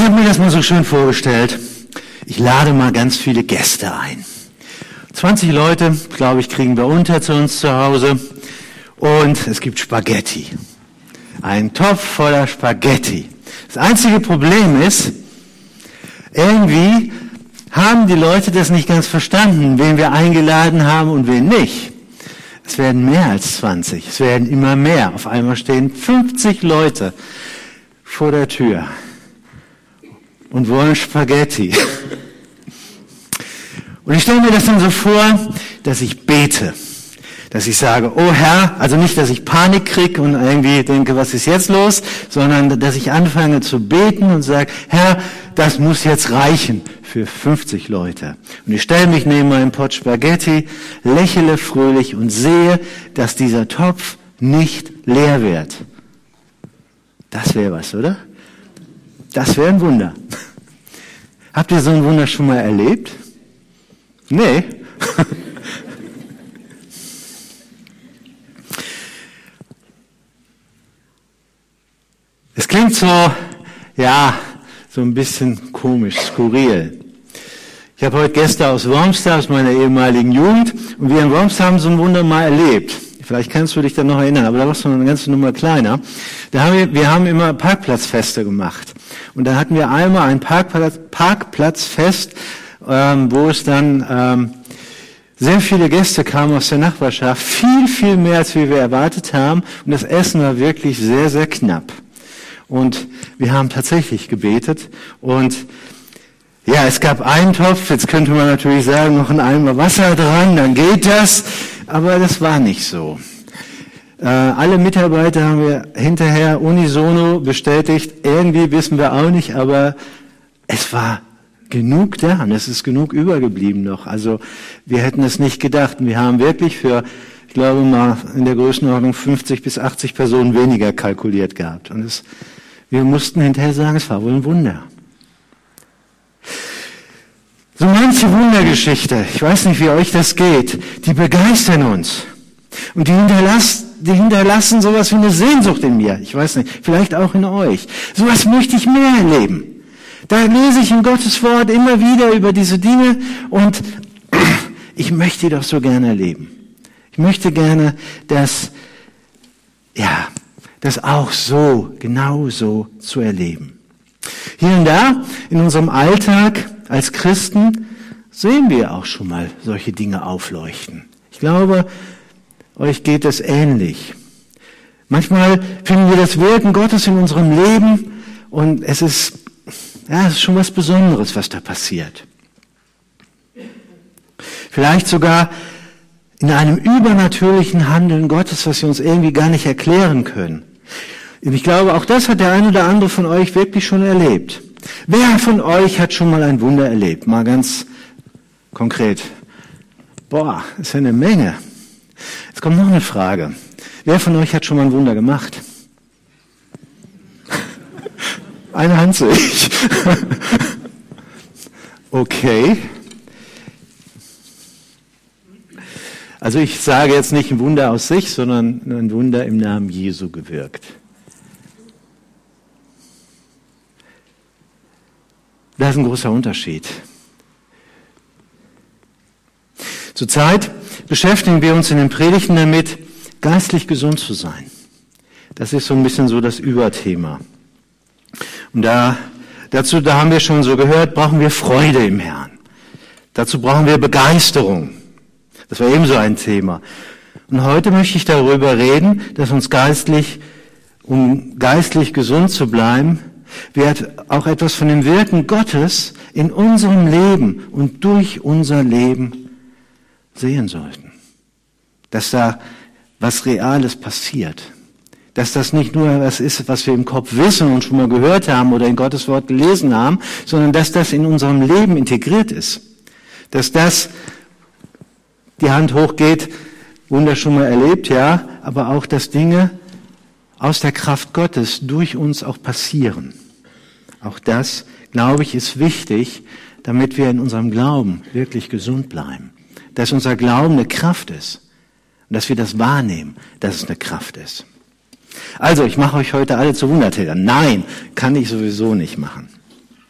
habe mir das mal so schön vorgestellt. Ich lade mal ganz viele Gäste ein. 20 Leute, glaube ich, kriegen wir unter zu uns zu Hause. Und es gibt Spaghetti. Ein Topf voller Spaghetti. Das einzige Problem ist, irgendwie haben die Leute das nicht ganz verstanden, wen wir eingeladen haben und wen nicht. Es werden mehr als 20, es werden immer mehr. Auf einmal stehen 50 Leute vor der Tür und wollen Spaghetti. Und ich stelle mir das dann so vor, dass ich bete. Dass ich sage, oh Herr, also nicht, dass ich Panik kriege und irgendwie denke, was ist jetzt los, sondern dass ich anfange zu beten und sage, Herr, das muss jetzt reichen für 50 Leute. Und ich stelle mich neben meinen Pot Spaghetti, lächle fröhlich und sehe, dass dieser Topf nicht leer wird. Das wäre was, oder? Das wäre ein Wunder. Habt ihr so ein Wunder schon mal erlebt? Nee. Es klingt so, ja, so ein bisschen komisch, skurril. Ich habe heute Gäste aus Wormster, aus meiner ehemaligen Jugend, und wir in Wormster haben so ein Wunder mal erlebt. Vielleicht kannst du dich dann noch erinnern, aber da warst du noch eine ganze Nummer kleiner. Wir haben immer Parkplatzfeste gemacht. Und da hatten wir einmal ein Parkplatzfest, wo es dann sehr viele Gäste kamen aus der Nachbarschaft, viel mehr, als wir erwartet haben. Und das Essen war wirklich sehr, sehr knapp. Und wir haben tatsächlich gebetet. Und ja, es gab einen Topf, jetzt könnte man natürlich sagen, noch ein Eimer Wasser dran, dann geht das. Aber das war nicht so. Alle Mitarbeiter haben wir hinterher unisono bestätigt, irgendwie wissen wir auch nicht, aber es war genug da und es ist genug übergeblieben noch. Also wir hätten es nicht gedacht. Wir haben wirklich für, ich glaube mal, in der Größenordnung 50 bis 80 Personen weniger kalkuliert gehabt. Und wir mussten hinterher sagen, es war wohl ein Wunder. So manche Wundergeschichte, ich weiß nicht, wie euch das geht, die begeistern uns. Und die hinterlassen sowas wie eine Sehnsucht in mir. Ich weiß nicht, vielleicht auch in euch. Sowas möchte ich mehr erleben. Da lese ich in Gottes Wort immer wieder über diese Dinge und ich möchte die doch so gerne erleben. Ich möchte gerne, das auch so, genau so zu erleben. Hier und da, in unserem Alltag als Christen, sehen wir auch schon mal solche Dinge aufleuchten. Ich glaube, euch geht es ähnlich. Manchmal finden wir das Wirken Gottes in unserem Leben und es ist schon was Besonderes, was da passiert. Vielleicht sogar in einem übernatürlichen Handeln Gottes, was wir uns irgendwie gar nicht erklären können. Und ich glaube, auch das hat der ein oder andere von euch wirklich schon erlebt. Wer von euch hat schon mal ein Wunder erlebt? Mal ganz konkret. Das ist ja eine Menge. Jetzt kommt noch eine Frage. Wer von euch hat schon mal ein Wunder gemacht? Eine Hand sehe ich. Okay. Also ich sage jetzt nicht ein Wunder aus sich, sondern ein Wunder im Namen Jesu gewirkt. Das ist ein großer Unterschied. Zurzeit beschäftigen wir uns in den Predigten damit, geistlich gesund zu sein. Das ist so ein bisschen so das Überthema. Und da haben wir schon so gehört, brauchen wir Freude im Herrn. Dazu brauchen wir Begeisterung. Das war ebenso ein Thema. Und heute möchte ich darüber reden, dass uns um geistlich gesund zu bleiben, wir auch etwas von dem Wirken Gottes in unserem Leben und durch unser Leben sehen sollten. Dass da was Reales passiert. Dass das nicht nur was ist, was wir im Kopf wissen und schon mal gehört haben oder in Gottes Wort gelesen haben, sondern dass das in unserem Leben integriert ist. Dass das, die Hand hochgeht, Wunder schon mal erlebt, ja, aber auch, dass Dinge aus der Kraft Gottes durch uns auch passieren. Auch das, glaube ich, ist wichtig, damit wir in unserem Glauben wirklich gesund bleiben. Dass unser Glauben eine Kraft ist. Und dass wir das wahrnehmen, dass es eine Kraft ist. Also, ich mache euch heute alle zu Wundertätern. Nein, kann ich sowieso nicht machen.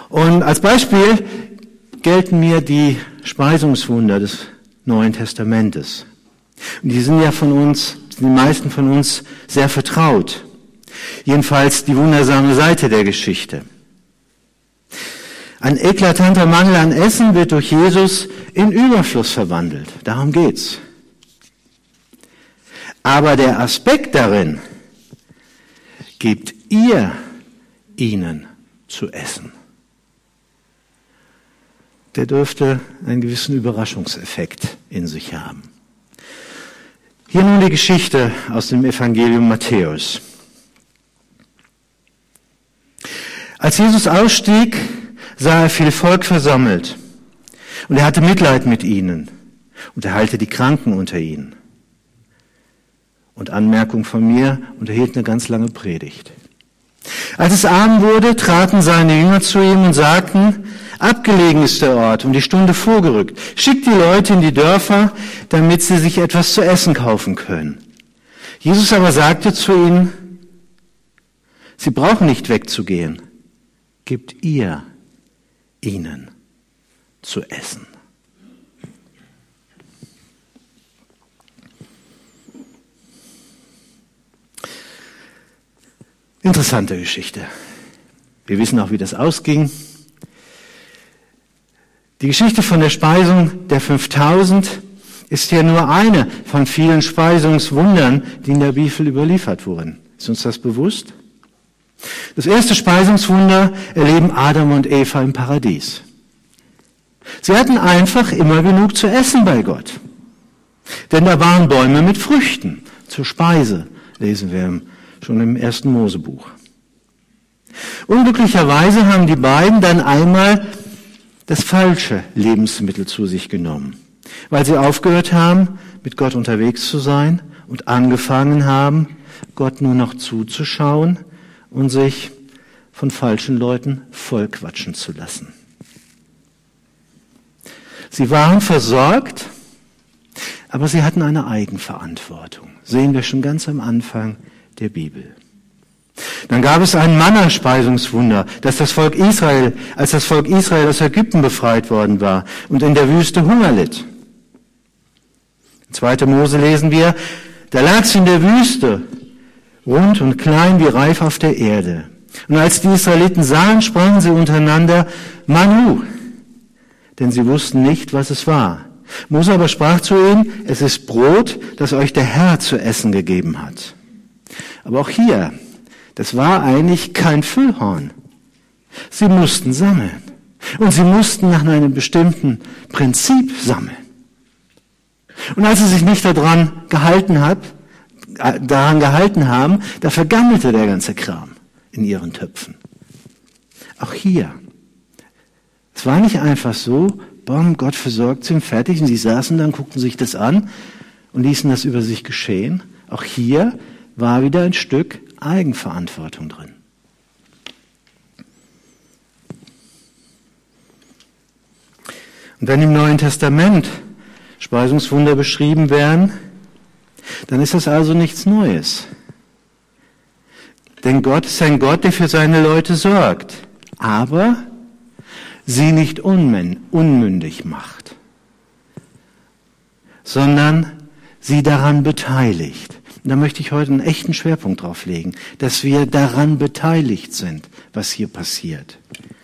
Und als Beispiel gelten mir die Speisungswunder des Neuen Testamentes. Und die sind ja die meisten von uns sehr vertraut. Jedenfalls die wundersame Seite der Geschichte. Ein eklatanter Mangel an Essen wird durch Jesus in Überfluss verwandelt. Darum geht's. Aber der Aspekt darin, gebt ihr ihnen zu essen, der dürfte einen gewissen Überraschungseffekt in sich haben. Hier nun die Geschichte aus dem Evangelium Matthäus. Als Jesus ausstieg, sah er viel Volk versammelt und er hatte Mitleid mit ihnen und er heilte die Kranken unter ihnen. Und Anmerkung von mir, und er hielt eine ganz lange Predigt. Als es Abend wurde, traten seine Jünger zu ihm und sagten, abgelegen ist der Ort und die Stunde vorgerückt. Schickt die Leute in die Dörfer, damit sie sich etwas zu essen kaufen können. Jesus aber sagte zu ihnen, sie brauchen nicht wegzugehen. Gebt ihr ihnen zu essen. Interessante Geschichte. Wir wissen auch, wie das ausging. Die Geschichte von der Speisung der 5000 ist ja nur eine von vielen Speisungswundern, die in der Bibel überliefert wurden. Ist uns das bewusst? Das erste Speisungswunder erleben Adam und Eva im Paradies. Sie hatten einfach immer genug zu essen bei Gott. Denn da waren Bäume mit Früchten zur Speise, lesen wir schon im 1. Mosebuch. Unglücklicherweise haben die beiden dann einmal das falsche Lebensmittel zu sich genommen, weil sie aufgehört haben, mit Gott unterwegs zu sein und angefangen haben, Gott nur noch zuzuschauen und sich von falschen Leuten vollquatschen zu lassen. Sie waren versorgt, aber sie hatten eine Eigenverantwortung. Sehen wir schon ganz am Anfang der Bibel. Dann gab es ein Manna-Speisungswunder, als das Volk Israel aus Ägypten befreit worden war und in der Wüste Hunger litt. In 2. Mose lesen wir, da lag es in der Wüste, rund und klein wie Reif auf der Erde. Und als die Israeliten sahen, sprangen sie untereinander, Manu, denn sie wussten nicht, was es war. Mose aber sprach zu ihnen, es ist Brot, das euch der Herr zu essen gegeben hat. Aber auch hier, das war eigentlich kein Füllhorn. Sie mussten sammeln. Und sie mussten nach einem bestimmten Prinzip sammeln. Und als sie sich nicht daran gehalten haben, da vergammelte der ganze Kram in ihren Töpfen. Auch hier. Es war nicht einfach so, bom, Gott versorgt sie und fertig. Und sie saßen dann, guckten sich das an und ließen das über sich geschehen. Auch hier war wieder ein Stück Eigenverantwortung drin. Und wenn im Neuen Testament Speisungswunder beschrieben werden, dann ist das also nichts Neues. Denn Gott ist ein Gott, der für seine Leute sorgt, aber sie nicht unmündig macht, sondern sie daran beteiligt. Und da möchte ich heute einen echten Schwerpunkt drauf legen, dass wir daran beteiligt sind, was hier passiert.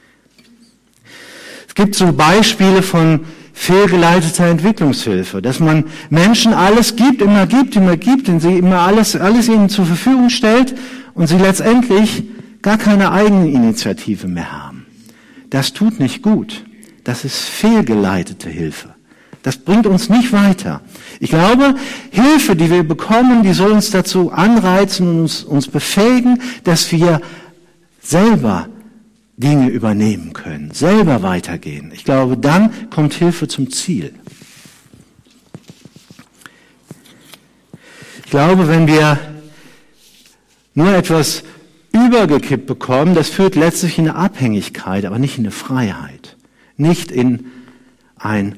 Es gibt so Beispiele von fehlgeleiteter Entwicklungshilfe, dass man Menschen alles gibt, und sie immer alles ihnen zur Verfügung stellt und sie letztendlich gar keine eigene Initiative mehr haben. Das tut nicht gut. Das ist fehlgeleitete Hilfe. Das bringt uns nicht weiter. Ich glaube, Hilfe, die wir bekommen, die soll uns dazu anreizen und uns befähigen, dass wir selber Dinge übernehmen können, selber weitergehen. Ich glaube, dann kommt Hilfe zum Ziel. Ich glaube, wenn wir nur etwas übergekippt bekommen, das führt letztlich in eine Abhängigkeit, aber nicht in eine Freiheit. Nicht in ein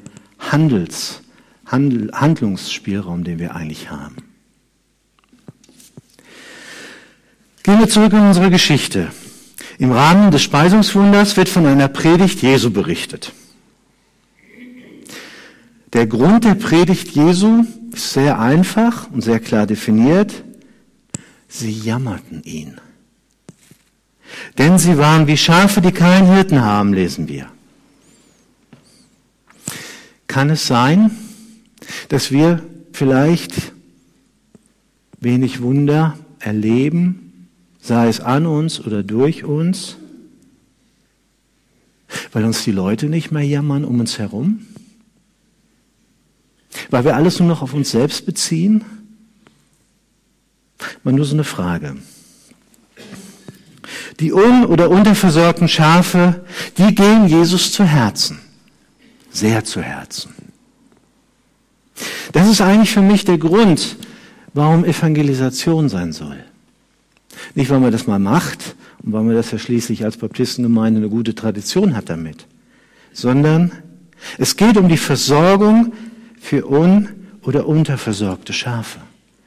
Handlungsspielraum, den wir eigentlich haben. Gehen wir zurück in unsere Geschichte. Im Rahmen des Speisungswunders wird von einer Predigt Jesu berichtet. Der Grund der Predigt Jesu ist sehr einfach und sehr klar definiert. Sie jammerten ihn. Denn sie waren wie Schafe, die keinen Hirten haben, lesen wir. Kann es sein, dass wir vielleicht wenig Wunder erleben, sei es an uns oder durch uns, weil uns die Leute nicht mehr jammern um uns herum? Weil wir alles nur noch auf uns selbst beziehen? Mal nur so eine Frage. Die un- oder unterversorgten Schafe, die gehen Jesus zu Herzen. Sehr zu Herzen. Das ist eigentlich für mich der Grund, warum Evangelisation sein soll. Nicht, weil man das mal macht und weil man das ja schließlich als Baptistengemeinde eine gute Tradition hat damit, sondern es geht um die Versorgung für un- oder unterversorgte Schafe.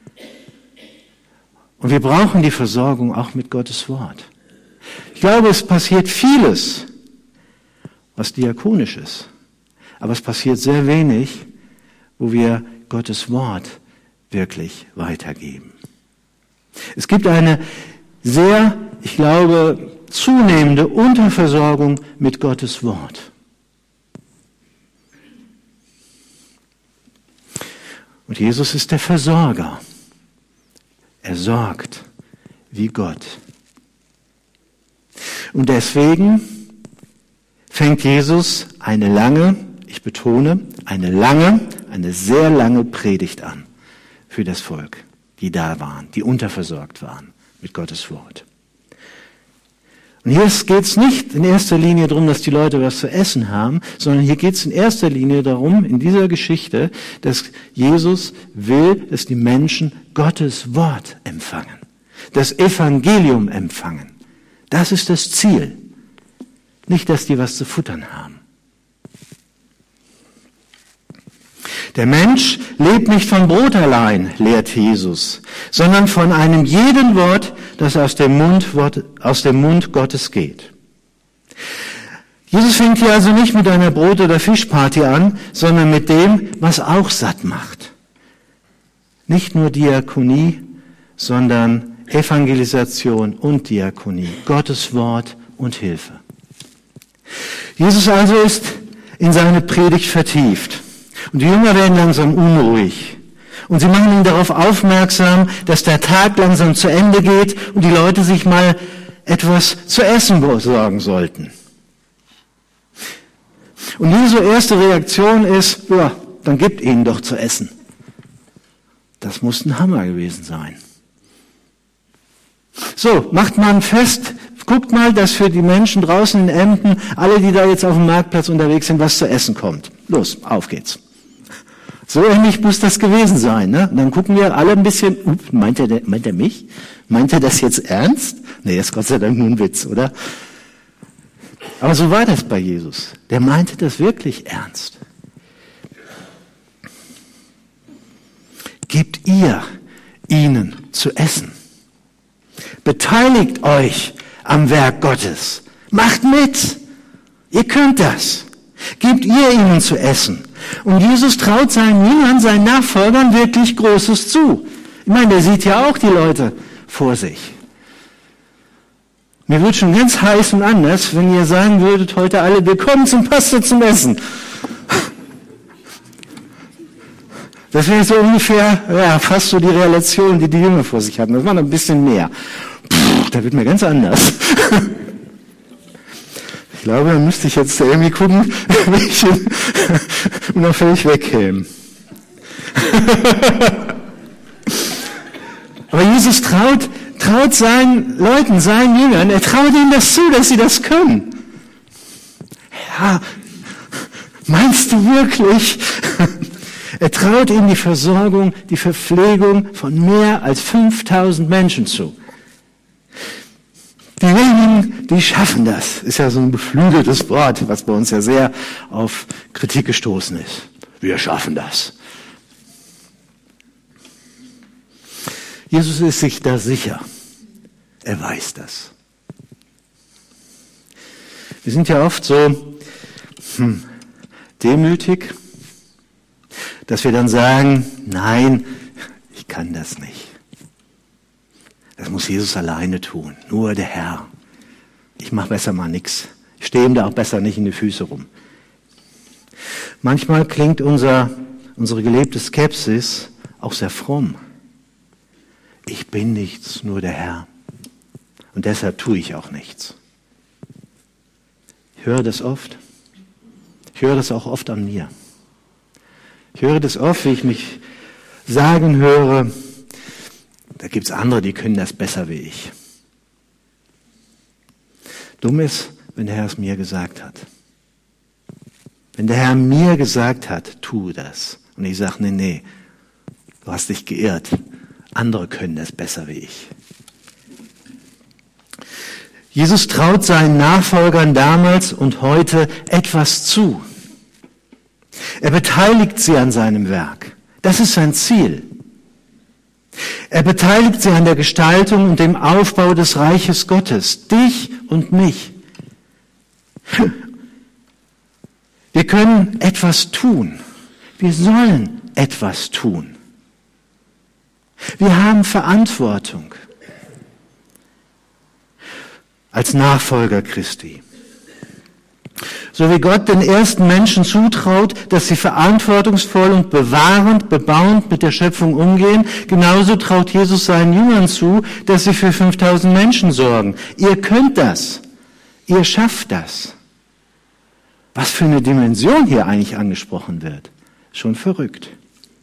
Und wir brauchen die Versorgung auch mit Gottes Wort. Ich glaube, es passiert vieles, was diakonisch ist. Aber es passiert sehr wenig, wo wir Gottes Wort wirklich weitergeben. Es gibt eine sehr, ich glaube, zunehmende Unterversorgung mit Gottes Wort. Und Jesus ist der Versorger. Er sorgt wie Gott. Und deswegen fängt Jesus eine lange, ich betone, eine sehr lange Predigt an für das Volk, die da waren, die unterversorgt waren mit Gottes Wort. Und hier geht es nicht in erster Linie darum, dass die Leute was zu essen haben, sondern hier geht es in erster Linie darum, in dieser Geschichte, dass Jesus will, dass die Menschen Gottes Wort empfangen, das Evangelium empfangen. Das ist das Ziel. Nicht, dass die was zu futtern haben. Der Mensch lebt nicht von Brot allein, lehrt Jesus, sondern von einem jeden Wort, das aus dem Mund Gottes geht. Jesus fängt hier also nicht mit einer Brot- oder Fischparty an, sondern mit dem, was auch satt macht. Nicht nur Diakonie, sondern Evangelisation und Diakonie, Gottes Wort und Hilfe. Jesus also ist in seine Predigt vertieft. Und die Jünger werden langsam unruhig. Und sie machen ihn darauf aufmerksam, dass der Tag langsam zu Ende geht und die Leute sich mal etwas zu essen besorgen sollten. Und Jesu erste Reaktion ist, ja, dann gebt ihnen doch zu essen. Das muss ein Hammer gewesen sein. So, macht mal ein Fest, guckt mal, dass für die Menschen draußen in Emden, alle, die da jetzt auf dem Marktplatz unterwegs sind, was zu essen kommt. Los, auf geht's. So ähnlich muss das gewesen sein. Ne? Und dann gucken wir alle ein bisschen, meint er mich? Meint er das jetzt ernst? Nee, das ist Gott sei Dank nur ein Witz, oder? Aber so war das bei Jesus. Der meinte das wirklich ernst. Gebt ihr ihnen zu essen. Beteiligt euch am Werk Gottes. Macht mit. Ihr könnt das. Gebt ihr ihnen zu essen. Und Jesus traut seinen Jüngern, seinen Nachfolgern wirklich Großes zu. Ich meine, der sieht ja auch die Leute vor sich. Mir wird schon ganz heiß und anders, wenn ihr sagen würdet heute alle, willkommen zum Pastor zum Essen. Das wäre so ungefähr, ja, fast so die Relation, die die Jünger vor sich hatten. Das war noch ein bisschen mehr. Da wird mir ganz anders. Ich glaube, da müsste ich jetzt irgendwie gucken, welchen und dann völlig wegkämen. Aber Jesus traut seinen Leuten, seinen Jüngern, er traut ihnen das zu, dass sie das können. Ja, meinst du wirklich? Er traut ihnen die Versorgung, die Verpflegung von mehr als 5000 Menschen zu. Die wenigen, die schaffen das. Ist ja so ein beflügeltes Wort, was bei uns ja sehr auf Kritik gestoßen ist. Wir schaffen das. Jesus ist sich da sicher. Er weiß das. Wir sind ja oft so demütig, dass wir dann sagen, nein, ich kann das nicht. Das muss Jesus alleine tun, nur der Herr. Ich mache besser mal nichts. Ich stehe ihm da auch besser nicht in die Füße rum. Manchmal klingt unsere gelebte Skepsis auch sehr fromm. Ich bin nichts, nur der Herr. Und deshalb tue ich auch nichts. Ich höre das oft. Ich höre das auch oft an mir. Ich höre das oft, wie ich mich sagen höre, da gibt es andere, die können das besser wie ich. Dumm ist, wenn der Herr es mir gesagt hat. Wenn der Herr mir gesagt hat, tu das. Und ich sage, nee, du hast dich geirrt. Andere können das besser wie ich. Jesus traut seinen Nachfolgern damals und heute etwas zu. Er beteiligt sie an seinem Werk. Das ist sein Ziel. Er beteiligt sie an der Gestaltung und dem Aufbau des Reiches Gottes, dich und mich. Wir können etwas tun. Wir sollen etwas tun. Wir haben Verantwortung als Nachfolger Christi. So wie Gott den ersten Menschen zutraut, dass sie verantwortungsvoll und bewahrend, bebauend mit der Schöpfung umgehen, genauso traut Jesus seinen Jüngern zu, dass sie für 5000 Menschen sorgen. Ihr könnt das. Ihr schafft das. Was für eine Dimension hier eigentlich angesprochen wird. Schon verrückt.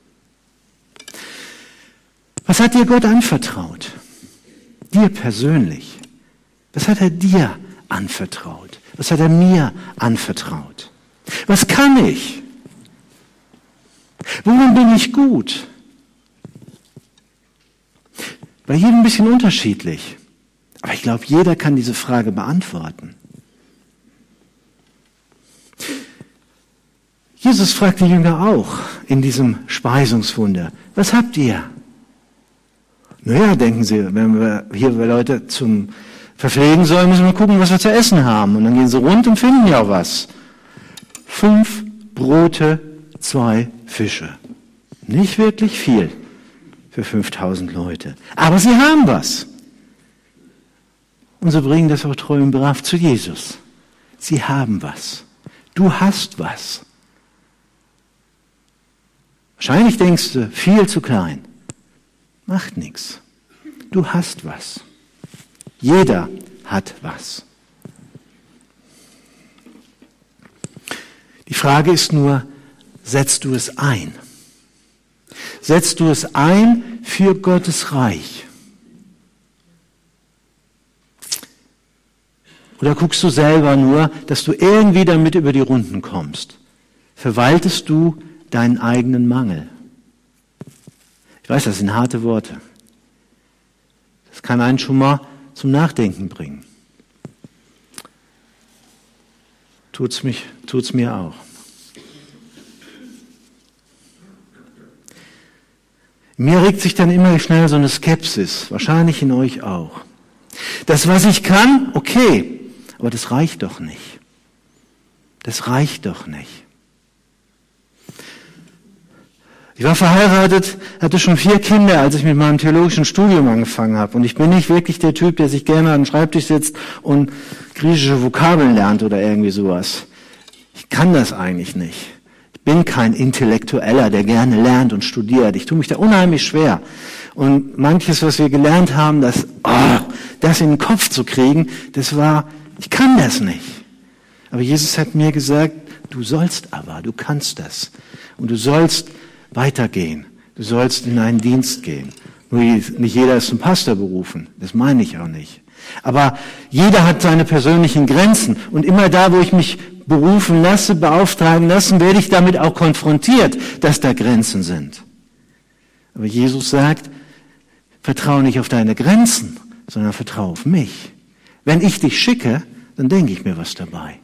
Was hat dir Gott anvertraut? Dir persönlich. Was hat er dir anvertraut? Was hat er mir anvertraut? Was kann ich? Worin bin ich gut? Bei jedem ein bisschen unterschiedlich. Aber ich glaube, jeder kann diese Frage beantworten. Jesus fragt die Jünger auch in diesem Speisungswunder, was habt ihr? Naja, denken sie, wenn wir hier Leute zum verpflegen sollen, müssen wir gucken, was wir zu essen haben. Und dann gehen sie rund und finden ja was. 5 Brote, 2 Fische. Nicht wirklich viel für 5000 Leute. Aber sie haben was. Und sie bringen das auch treu und brav zu Jesus. Sie haben was. Du hast was. Wahrscheinlich denkst du, viel zu klein. Macht nichts. Du hast was. Jeder hat was. Die Frage ist nur, setzt du es ein? Setzt du es ein für Gottes Reich? Oder guckst du selber nur, dass du irgendwie damit über die Runden kommst? Verwaltest du deinen eigenen Mangel? Ich weiß, das sind harte Worte. Das kann einen schon mal zum Nachdenken bringen. Tut's mir auch. Mir regt sich dann immer schnell so eine Skepsis, wahrscheinlich in euch auch. Das, was ich kann, okay, aber das reicht doch nicht. Das reicht doch nicht. Ich war verheiratet, hatte schon 4 Kinder, als ich mit meinem theologischen Studium angefangen habe. Und ich bin nicht wirklich der Typ, der sich gerne an den Schreibtisch sitzt und griechische Vokabeln lernt oder irgendwie sowas. Ich kann das eigentlich nicht. Ich bin kein Intellektueller, der gerne lernt und studiert. Ich tue mich da unheimlich schwer. Und manches, was wir gelernt haben, das in den Kopf zu kriegen, ich kann das nicht. Aber Jesus hat mir gesagt, du sollst aber, du kannst das. Und du sollst weitergehen. Du sollst in einen Dienst gehen. Nur nicht jeder ist zum Pastor berufen. Das meine ich auch nicht. Aber jeder hat seine persönlichen Grenzen. Und immer da, wo ich mich berufen lasse, beauftragen lassen, werde ich damit auch konfrontiert, dass da Grenzen sind. Aber Jesus sagt, vertraue nicht auf deine Grenzen, sondern vertraue auf mich. Wenn ich dich schicke, dann denke ich mir was dabei.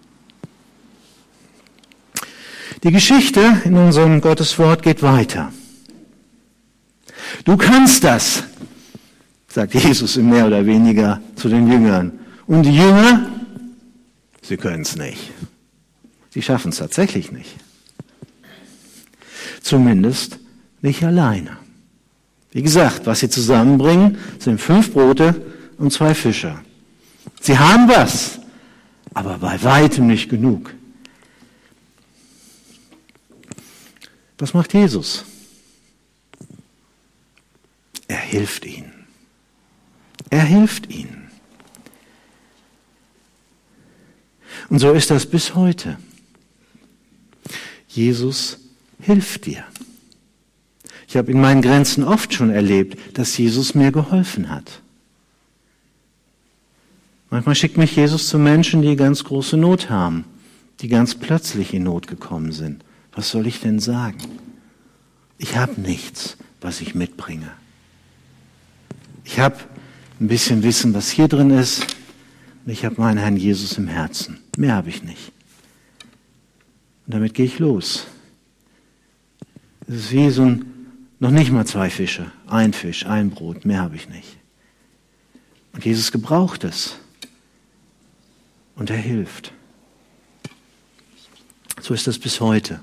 Die Geschichte in unserem Gotteswort geht weiter. Du kannst das, sagt Jesus mehr oder weniger zu den Jüngern. Und die Jünger sie können es nicht. Sie schaffen es tatsächlich nicht. Zumindest nicht alleine. Wie gesagt, was sie zusammenbringen, sind 5 Brote und 2 Fische. Sie haben was, aber bei weitem nicht genug. Was macht Jesus? Er hilft ihnen. Er hilft ihnen. Und so ist das bis heute. Jesus hilft dir. Ich habe in meinen Grenzen oft schon erlebt, dass Jesus mir geholfen hat. Manchmal schickt mich Jesus zu Menschen, die ganz große Not haben, die ganz plötzlich in Not gekommen sind. Was soll ich denn sagen? Ich habe nichts, was ich mitbringe. Ich habe ein bisschen Wissen, was hier drin ist, und ich habe meinen Herrn Jesus im Herzen. Mehr habe ich nicht. Und damit gehe ich los. Es ist wie so noch nicht mal 2 Fische, 1 Fisch, 1 Brot, mehr habe ich nicht. Und Jesus gebraucht es. Und er hilft. So ist das bis heute.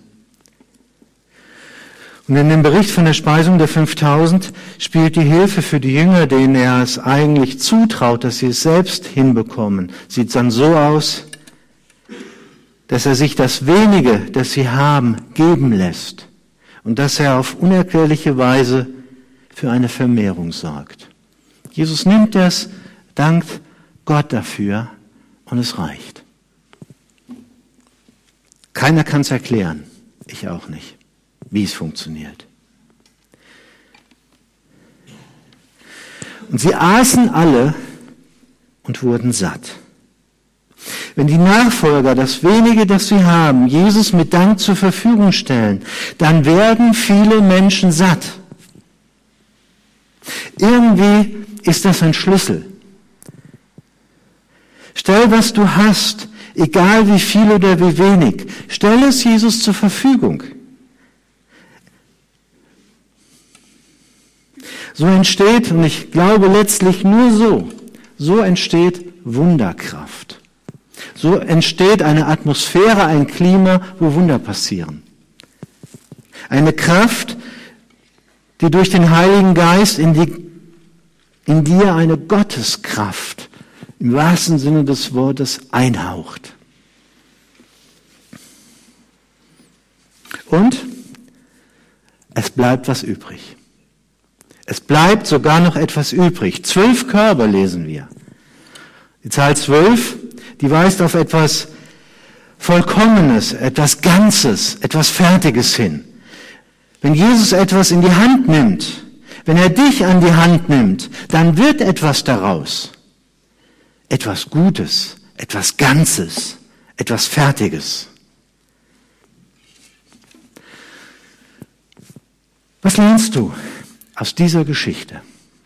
Und in dem Bericht von der Speisung der 5000 spielt die Hilfe für die Jünger, denen er es eigentlich zutraut, dass sie es selbst hinbekommen, sieht dann so aus, dass er sich das Wenige, das sie haben, geben lässt und dass er auf unerklärliche Weise für eine Vermehrung sorgt. Jesus nimmt das, dankt Gott dafür und es reicht. Keiner kann es erklären, ich auch nicht, wie es funktioniert. Und sie aßen alle und wurden satt. Wenn die Nachfolger das wenige, das sie haben, Jesus mit Dank zur Verfügung stellen, dann werden viele Menschen satt. Irgendwie ist das ein Schlüssel. Stell, was du hast, egal wie viel oder wie wenig, stell es Jesus zur Verfügung. So entsteht, und ich glaube letztlich nur so entsteht Wunderkraft. So entsteht eine Atmosphäre, ein Klima, wo Wunder passieren. Eine Kraft, die durch den Heiligen Geist in dir eine Gotteskraft im wahrsten Sinne des Wortes einhaucht. Und es bleibt was übrig. Es bleibt sogar noch etwas übrig. 12 Körbe lesen wir. Die Zahl 12, die weist auf etwas Vollkommenes, etwas Ganzes, etwas Fertiges hin. Wenn Jesus etwas in die Hand nimmt, wenn er dich an die Hand nimmt, dann wird etwas daraus. Etwas Gutes, etwas Ganzes, etwas Fertiges. Was lernst du aus dieser Geschichte?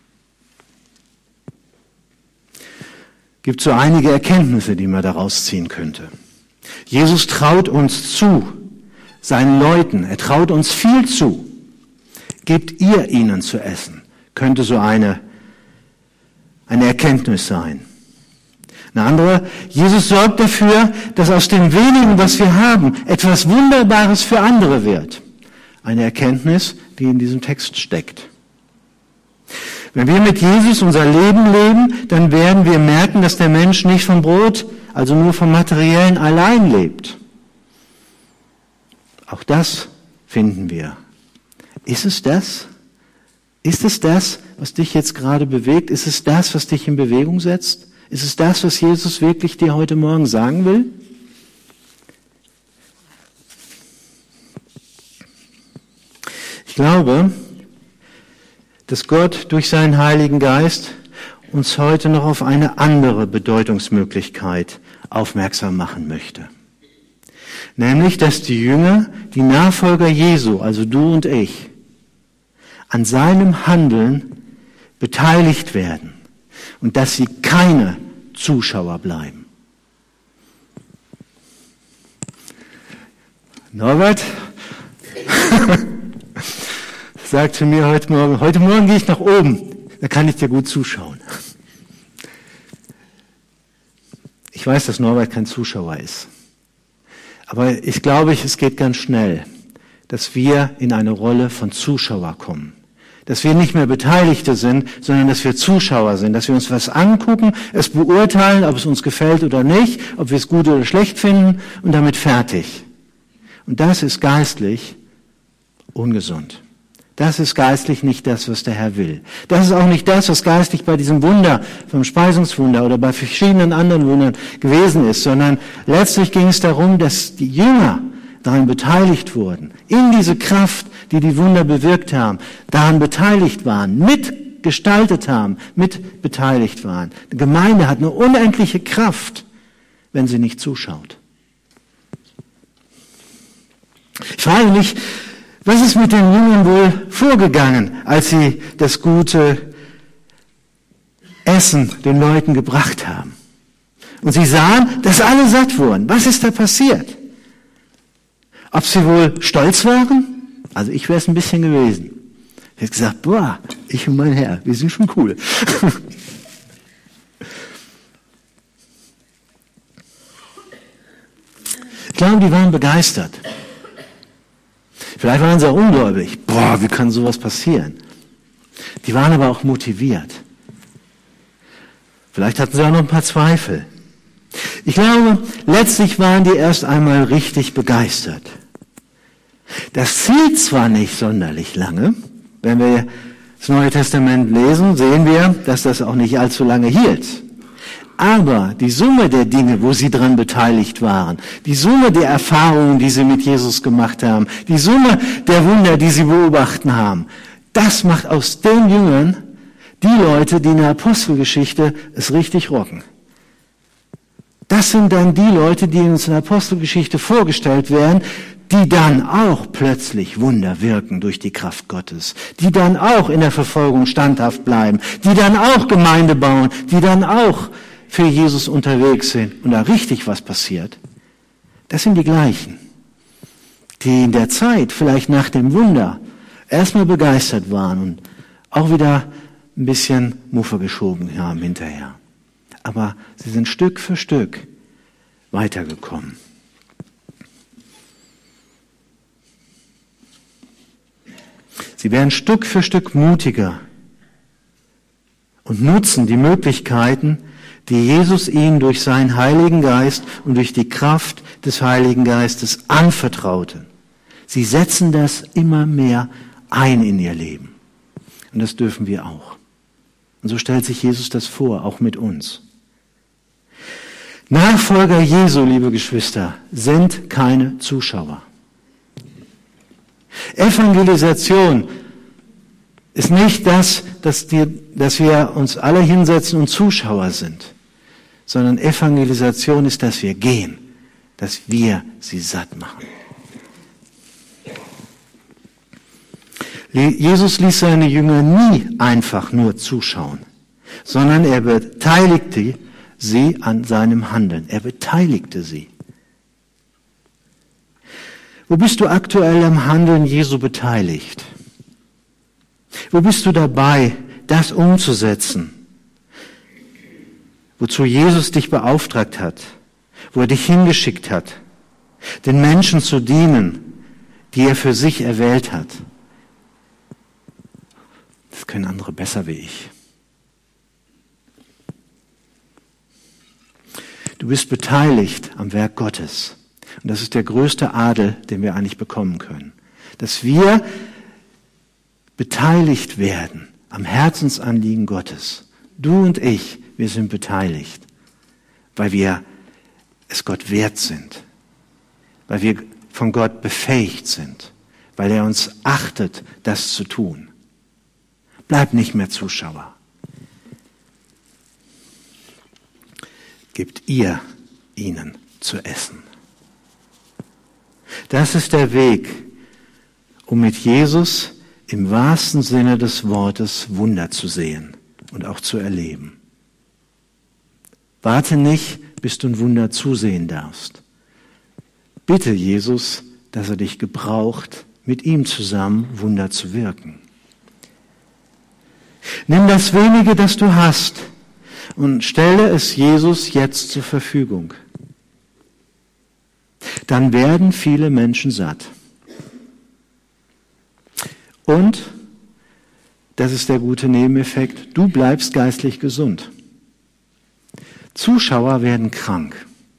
Gibt so einige Erkenntnisse, die man daraus ziehen könnte. Jesus traut uns zu, seinen Leuten, er traut uns viel zu. Gebt ihr ihnen zu essen, könnte so eine Erkenntnis sein. Eine andere, Jesus sorgt dafür, dass aus dem wenigen, was wir haben, etwas Wunderbares für andere wird. Eine Erkenntnis, die in diesem Text steckt. Wenn wir mit Jesus unser Leben leben, dann werden wir merken, dass der Mensch nicht vom Brot, also nur vom Materiellen allein lebt. Auch das finden wir. Ist es das? Ist es das, was dich jetzt gerade bewegt? Ist es das, was dich in Bewegung setzt? Ist es das, was Jesus wirklich dir heute Morgen sagen will? Ich glaube, dass Gott durch seinen Heiligen Geist uns heute noch auf eine andere Bedeutungsmöglichkeit aufmerksam machen möchte. Nämlich, dass die Jünger, die Nachfolger Jesu, also du und ich, an seinem Handeln beteiligt werden und dass sie keine Zuschauer bleiben. Norbert sagte mir heute Morgen gehe ich nach oben, da kann ich dir gut zuschauen. Ich Ich weiß, dass Norbert kein Zuschauer ist. Aber ich glaube, es geht ganz schnell, dass wir in eine Rolle von Zuschauer kommen. Dass wir nicht mehr Beteiligte sind, sondern dass wir Zuschauer sind, dass wir uns was angucken, es beurteilen, ob es uns gefällt oder nicht, ob wir es gut oder schlecht finden und damit fertig. Und das ist geistlich ungesund. Das ist geistlich nicht das, was der Herr will. Das ist auch nicht das, was geistlich bei diesem Wunder, vom Speisungswunder oder bei verschiedenen anderen Wundern gewesen ist, sondern letztlich ging es darum, dass die Jünger daran beteiligt wurden, in diese Kraft, die die Wunder bewirkt haben, daran beteiligt waren, mitgestaltet haben, mit beteiligt waren. Die Gemeinde hat eine unendliche Kraft, wenn sie nicht zuschaut. Ich frage mich, was ist mit den Jüngern wohl vorgegangen, als sie das gute Essen den Leuten gebracht haben? Und sie sahen, dass alle satt wurden. Was ist da passiert? Ob sie wohl stolz waren? Also ich wäre es ein bisschen gewesen. Ich hätte gesagt, boah, ich und mein Herr, wir sind schon cool. Ich glaube, die waren begeistert. Vielleicht waren sie auch ungläubig. Boah, wie kann sowas passieren? Die waren aber auch motiviert. Vielleicht hatten sie auch noch ein paar Zweifel. Ich glaube, letztlich waren die erst einmal richtig begeistert. Das hielt zwar nicht sonderlich lange. Wenn wir das Neue Testament lesen, sehen wir, dass das auch nicht allzu lange hielt. Aber die Summe der Dinge, wo sie dran beteiligt waren, die Summe der Erfahrungen, die sie mit Jesus gemacht haben, die Summe der Wunder, die sie beobachten haben, das macht aus den Jüngern die Leute, die in der Apostelgeschichte es richtig rocken. Das sind dann die Leute, die uns in der Apostelgeschichte vorgestellt werden, die dann auch plötzlich Wunder wirken durch die Kraft Gottes, die dann auch in der Verfolgung standhaft bleiben, die dann auch Gemeinde bauen, die dann auch für Jesus unterwegs sind und da richtig was passiert. Das sind die gleichen, die in der Zeit, vielleicht nach dem Wunder, erstmal begeistert waren und auch wieder ein bisschen Muffe geschoben haben hinterher. Aber sie sind Stück für Stück weitergekommen. Sie werden Stück für Stück mutiger und nutzen die Möglichkeiten, die Jesus ihnen durch seinen Heiligen Geist und durch die Kraft des Heiligen Geistes anvertraute. Sie setzen das immer mehr ein in ihr Leben. Und das dürfen wir auch. Und so stellt sich Jesus das vor, auch mit uns. Nachfolger Jesu, liebe Geschwister, sind keine Zuschauer. Evangelisation ist nicht das, dass wir uns alle hinsetzen und Zuschauer sind, sondern Evangelisation ist, dass wir gehen, dass wir sie satt machen. Jesus ließ seine Jünger nie einfach nur zuschauen, sondern er beteiligte sie an seinem Handeln. Er beteiligte sie. Wo bist du aktuell am Handeln Jesu beteiligt? Wo bist du dabei, das umzusetzen, wozu Jesus dich beauftragt hat, wo er dich hingeschickt hat, den Menschen zu dienen, die er für sich erwählt hat? Das können andere besser wie ich. Du bist beteiligt am Werk Gottes. Und das ist der größte Adel, den wir eigentlich bekommen können. Dass wir beteiligt werden am Herzensanliegen Gottes. Du und ich, wir sind beteiligt, weil wir es Gott wert sind, weil wir von Gott befähigt sind, weil er uns achtet, das zu tun. Bleib nicht mehr Zuschauer. Gebt ihr ihnen zu essen. Das ist der Weg, um mit Jesus im wahrsten Sinne des Wortes Wunder zu sehen und auch zu erleben. Warte nicht, bis du ein Wunder zusehen darfst. Bitte Jesus, dass er dich gebraucht, mit ihm zusammen Wunder zu wirken. Nimm das wenige, das du hast, und stelle es Jesus jetzt zur Verfügung. Dann werden viele Menschen satt. Und, das ist der gute Nebeneffekt, du bleibst geistlich gesund. Zuschauer werden krank.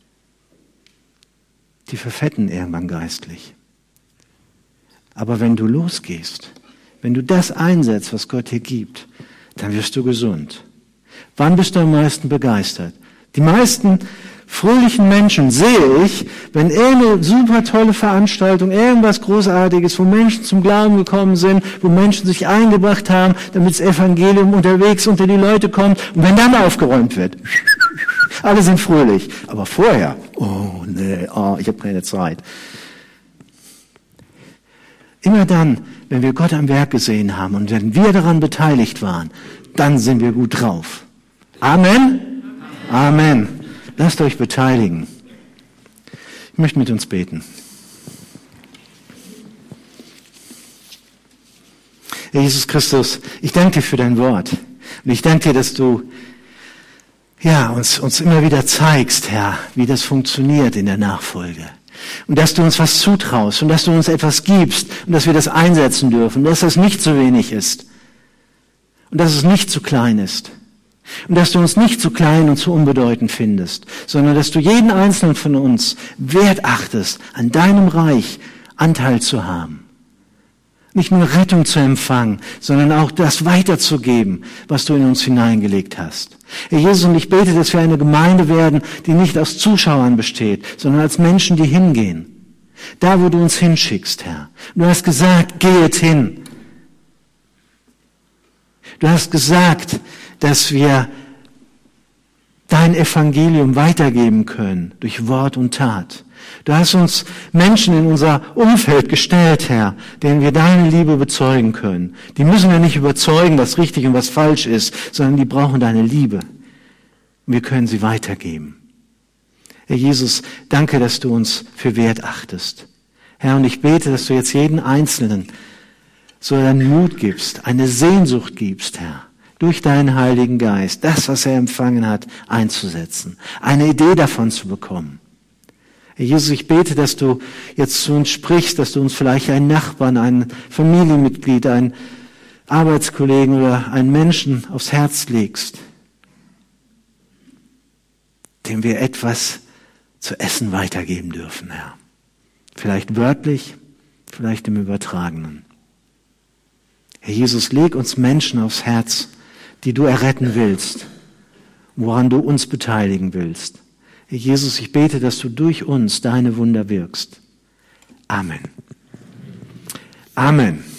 Die verfetten irgendwann geistlich. Aber wenn du losgehst, wenn du das einsetzt, was Gott dir gibt, dann wirst du gesund. Wann bist du am meisten begeistert? Die meisten fröhlichen Menschen sehe ich, wenn irgendeine super tolle Veranstaltung, irgendwas Großartiges, wo Menschen zum Glauben gekommen sind, wo Menschen sich eingebracht haben, damit das Evangelium unterwegs unter die Leute kommt. Und wenn dann aufgeräumt wird, alle sind fröhlich. Aber vorher, ich habe keine Zeit. Immer dann, wenn wir Gott am Werk gesehen haben und wenn wir daran beteiligt waren, dann sind wir gut drauf. Amen? Amen. Lasst euch beteiligen. Ich möchte mit uns beten. Herr Jesus Christus, ich danke dir für dein Wort. Und ich danke dir, dass du uns immer wieder zeigst, Herr, wie das funktioniert in der Nachfolge. Und dass du uns was zutraust und dass du uns etwas gibst und dass wir das einsetzen dürfen, dass das nicht zu wenig ist und dass es nicht zu klein ist und dass du uns nicht zu klein und zu unbedeutend findest, sondern dass du jeden Einzelnen von uns wert achtest, an deinem Reich Anteil zu haben. Nicht nur Rettung zu empfangen, sondern auch das weiterzugeben, was du in uns hineingelegt hast. Herr Jesus, und ich bete, dass wir eine Gemeinde werden, die nicht aus Zuschauern besteht, sondern als Menschen, die hingehen. Da, wo du uns hinschickst, Herr. Du hast gesagt, gehet hin. Du hast gesagt, dass wir dein Evangelium weitergeben können durch Wort und Tat. Du hast uns Menschen in unser Umfeld gestellt, Herr, denen wir deine Liebe bezeugen können. Die müssen wir nicht überzeugen, was richtig und was falsch ist, sondern die brauchen deine Liebe. Und wir können sie weitergeben. Herr Jesus, danke, dass du uns für wert achtest. Herr, und ich bete, dass du jetzt jeden Einzelnen so einen Mut gibst, eine Sehnsucht gibst, Herr, durch deinen Heiligen Geist, das, was er empfangen hat, einzusetzen, eine Idee davon zu bekommen. Herr Jesus, ich bete, dass du jetzt zu uns sprichst, dass du uns vielleicht einen Nachbarn, ein Familienmitglied, einen Arbeitskollegen oder einen Menschen aufs Herz legst, dem wir etwas zu essen weitergeben dürfen, Herr. Vielleicht wörtlich, vielleicht im Übertragenen. Herr Jesus, leg uns Menschen aufs Herz, die du erretten willst, woran du uns beteiligen willst. Herr Jesus, ich bete, dass du durch uns deine Wunder wirkst. Amen. Amen.